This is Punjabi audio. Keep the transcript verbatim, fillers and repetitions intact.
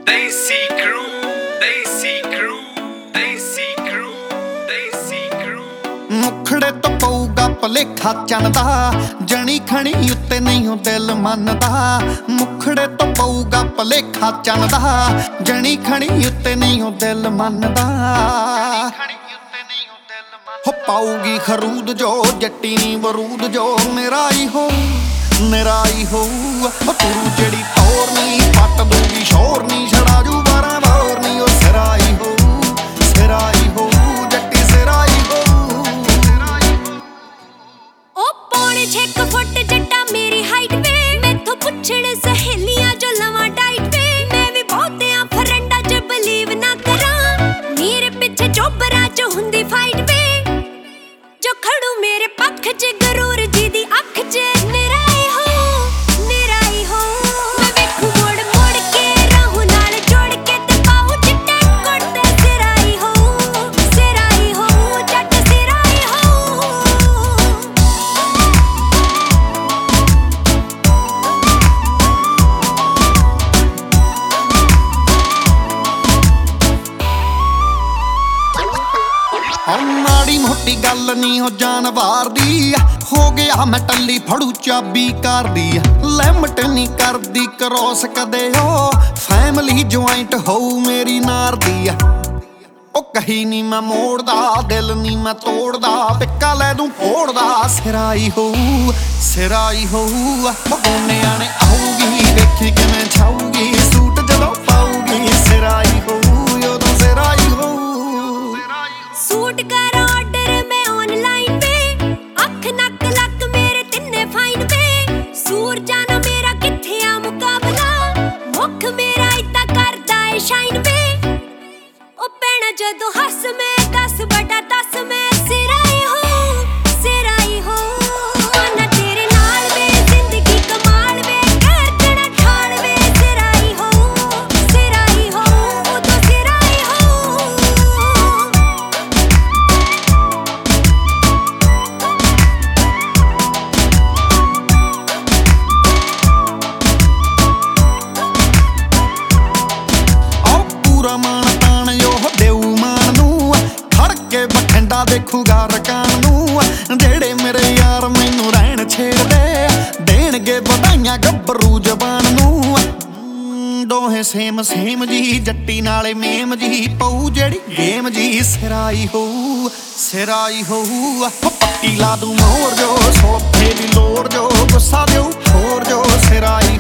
Desi Crew, Desi Crew, Desi Crew, Desi Crew। ਮੁਖੜੇ ਤੋਂ ਪਊਗਾ ਭਲੇਖਾ ਚੰਦਾ, ਜਣੀ ਖਣੀ ਉੱਤੇ ਨਹੀਂ ਉਹ ਦਿਲ ਮੰਨਦਾ। ਮੁਖੜੇ ਤੋਂ ਪਊਗਾ ਭਲੇਖਾ ਚੰਦਾ, ਜਣੀ ਖਣੀ ਉੱਤੇ ਨਹੀਂ ਉਹ ਦਿਲ ਮੰਨਦਾ। ਹੋ ਪਾਊਗੀ ਖਰੂਦ ਜੋ ਜੱਟੀ ਨੀ ਬਰੂਦ ਜੋ, ਮੇਰਾ ਹੀ ਹੋ ਮੇਰਾ ਹੀ ਹੋਊ। ਤੂੰ ਜਿਹੜੀ ਟੌਰ ਨੀ ਪੱਟ ਦੂਗੀ ਸ਼ੋਰ ਨੀ, ਛੜਾ ਜੂ ਬਾਰਾਂ ਬੋਰ ਨੀ। ਉਹ ਸਿਰਾ ਹੀ ਹੋਊ ਸਿਰਾ ਹੀ ਹੋਊ ਜੱਟੀ ਸਿਰਾ ਹੀ ਹੋਊ। ਉਹ ਪੌਣੇ ਛੇ ਕੁ ਫੁੱਟ ਜੱਟਾ ਮੇਰੀ ਹਾਈਟ ਵੇ, ਮੈਥੋਂ ਪੁੱਛਣ ਸਹੇਲੀਆਂ ਜੋ ਲਵਾਂ ਡਾਈਟ ਵੇ। ਮੈਂ ਵੀ ਬਹੁਤਿਆਂ ਫਰੈਂਡਾਂ ਚ ਬਲੀਵ ਨਾ ਕਰਾਂ, ਮੇਰੇ ਪਿੱਛੇ ਚੋਬਰਾਂ ਚ ਹੁੰਦੀ ਫਾਈਟ ਵੇ। ਜੋ ਖੜੂ ਮੇਰੇ ਪੱਖ ਚ ਗਰੂਰ ਜੀ ਦੀ ਅੱਖ ਚ, ਮੇਰਾ ਹੀ ਹੋ ਮੇਰਾ ਹੀ ਹੋ। ਮੈਂ ਵੇਖੂ ਮੋੜ ਮੋੜ ਕੇ ਰਾਹੂ ਨਾਲ ਜੋੜ ਕੇ, ਤੇ ਪਾਉ ਚਿੱਟੇ ਕੁੜਤੇ ਸਿਰਾ ਹੀ ਹੋ ਸਿਰਾ ਹੀ ਹੋ ਜੱਟ ਸਿਰਾ ਹੀ ਹੋ। ਉਹ ਮਾੜੀ ਮੋਟੀ ਗੱਲ ਨੀ ਹੋ ਜਾਨਵਾਰ ਦੀ, ਹੋ ਗਿਆ ਮੈਂ ਟੱਲੀ ਫੜੂ ਚਾਬੀ ਕਰਦੀ। ਲਿਮਟ ਨੀ ਕਰਦੀ ਕਰੋਸ ਕਦੇ ਉਹ, ਫੈਮਿਲੀ ਜੁਆਇੰਟ ਹੋਊ ਮੇਰੀ ਨਾਰ ਦੀ। ਉਹ ਕਹੀ ਨੀ ਮੈਂ ਮੋੜਦਾ ਦਿਲ ਨੀ ਮੈਂ ਤੋੜਦਾ, ਪਿੱਕਾ ਲੈ ਦੂੰ ਫੋੜਦਾ। ਸਿਰਾ ਹੀ ਹੋਊ ਸਿਰਾ ਹੀ ਹੋਊ। ਬਗੋਨਿਆਂ ਨੇ ਆਊਗੀ ਦੇਖੀ ਕਿਵੇਂ ਛਾਊਗੀ, ਸੂਟ ਜਦੋਂ ਪਾਊਗੀ। ਸਿਰਾ ਹੀ ਹੋਊ ਉਦੋਂ ਸਿਰਾ ਹੀ ਹੋਊ। ਸੂਟ ਕਰ ਆਰਡਰ ਮੈਂ ਆਨਲਾਈਨ ਵੇ, ਅੱਖ ਨੱਕ ਲੱਕ ਮੇਰੇ ਤਿੰਨੇ ਫਾਈਨ ਵੇ। ਸੂਰ ਜਾਣਾ ਮੇਰਾ ਕਿੱਥੇ ਆ ਮੁਕਾਬਲਾ, ਮੁੱਖ ਮੇਰਾ ਇਦਾਂ ਕਰਦਾ ਏ ਸ਼ਾਈਨ ਵੇ। ਉਹ ਭੈਣਾ ਜਦੋਂ ਹੱਸ ਮੈਂ ਦਸ ਬਟਾ ਦਸ, ਮੈਂ ਸਿਰਾ ਹੀ ਹੋ ਸਿਰਾ ਹੀ ਹੋ। ਮਾਨਾ ਤੇਰੇ ਨਾਲ ਵੇ ਜ਼ਿੰਦਗੀ ਕਮਾਲ ਵੇ, ਕਰਕਣਾ ਠਾਲ ਵੇ। ਸਿਰਾ ਹੀ ਹੋ ਸਿਰਾ ਹੀ ਹੋ ਉਦੋਂ ਸਿਰਾ ਹੀ ਹੋ। ਮਾਣ ਤਾਣ ਉਹ ਦੇਊ ਮਾਨ ਨੂੰ, ਖੜ ਕੇ ਬਠਿੰਡਾ ਦੇਖੂਗਾ ਰਕਾਨ ਨੂੰ। ਜਿਹੜੇ ਮੇਰੇ ਯਾਰ ਮੈਨੂੰ ਰਹਿਣ ਛੇੜਦੇ, ਦੇਣਗੇ ਵਧਾਈਆਂ ਗੱਭਰੂ ਜ਼ਬਾਨ ਨੂੰ। ਦੋਹੇ ਸੇਮ ਸੇਮ ਜੀ ਜੱਟੀ ਨਾਲੇ ਮੇਮ ਜੀ, ਪਊ ਜਿਹੜੀ ਗੇਮ ਜੀ। ਸਿਰਾ ਹੀ ਹੋਊ ਸਿਰਾ ਹੀ ਹੋਊ। ਪੱਟੀ ਲਾ ਦੂੰ ਮੋਰ ਜੋ, ਸੋਫੇ ਦੀ ਲੋੜ ਜੋ, ਗੁੱਸਾ ਦਿਓ ਹੋਰ ਜੋ। ਸਿਰਾ ਹੀ